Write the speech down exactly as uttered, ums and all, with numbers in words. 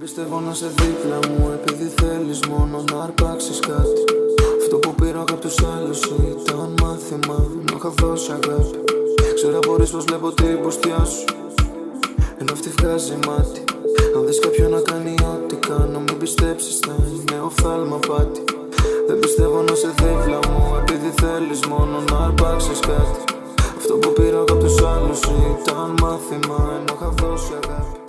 Πιστεύω να σε δίπλα μου επειδή θέλεις μόνο να αρπάξεις κάτι. Αυτό που πήρα από τους άλλους ήταν μάθημα, ενώ είχα δώσει αγάπη. Ξέρω απορείς πως βλέπω την ποστιά σου, ενώ αυτή βγάζει μάτι. Αν δεις κάποιον να κάνει ό,τι κάνω, μην πιστέψεις, θα είναι οφθάλμα πάτη. Δεν πιστεύω να σε δίπλα μου επειδή θέλεις μόνο να αρπάξεις κάτι. Αυτό που πήρα από τους άλλους ήταν μάθημα, ενώ είχα δώσει αγάπη.